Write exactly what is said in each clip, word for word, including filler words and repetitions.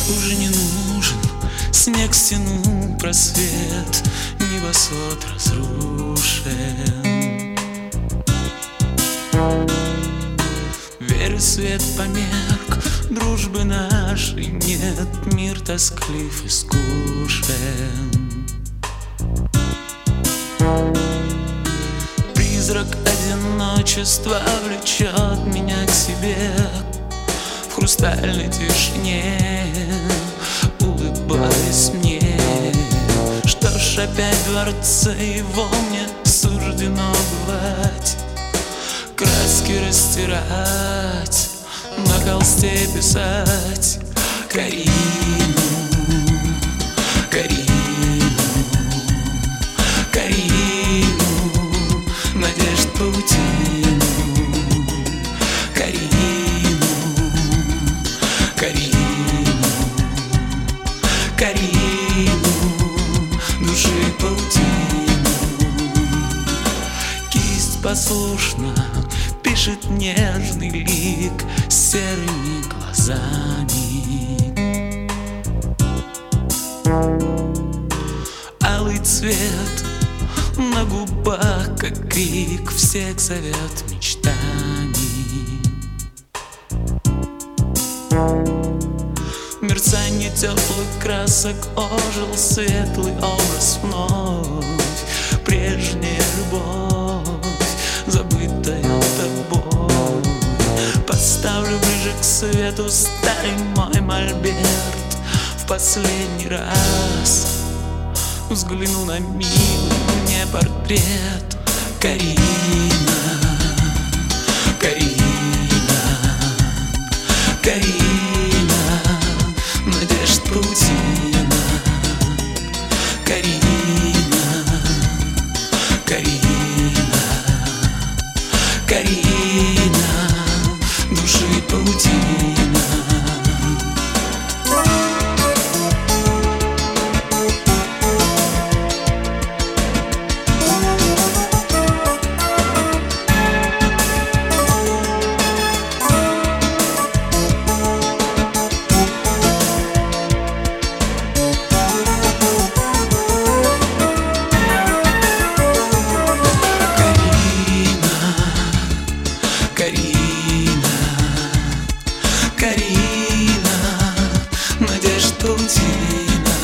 уже не нужен, снег стянул просвет, небосвод разрушен. Верю, свет померк, дружбы нашей нет, мир тосклив и скучен. Призрак одиночества влечет меня к себе. В хрустальной тишине улыбаясь мне. Что ж, опять дворца его мне суждено бывать, краски растирать, на холсте писать Карину, Карину, Карину, надежд паутину. Карину, Карину, Карину, души паутину. Кисть послушна пишет нежный лик серыми глазами. Алый цвет на губах, как крик, всех зовет мечтами. В мерцании теплых красок ожил светлый образ вновь. Прежняя любовь, забытая тобой. Поставлю ближе к свету старый мой мольберт. В последний раз взгляну на милый мне портрет. Карина, Карина, Карина, надежд паутина. Карина, Карина, Карина, души паутина. Карина, Карина, надежд паутина.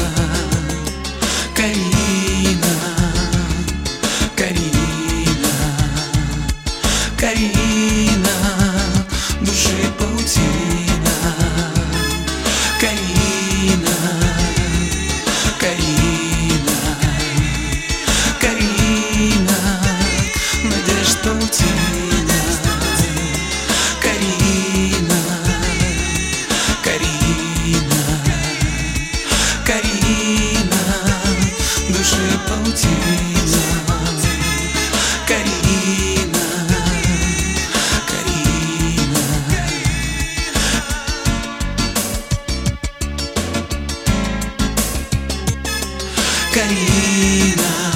Карина, Карина, Карина, души паутина. Карина, Карина, Карина, надежд паутина. Карина, Карина, Карина, души паутина. Карина, Карина, Карина.